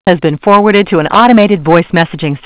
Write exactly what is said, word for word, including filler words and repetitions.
has been forwarded to an automated voice messaging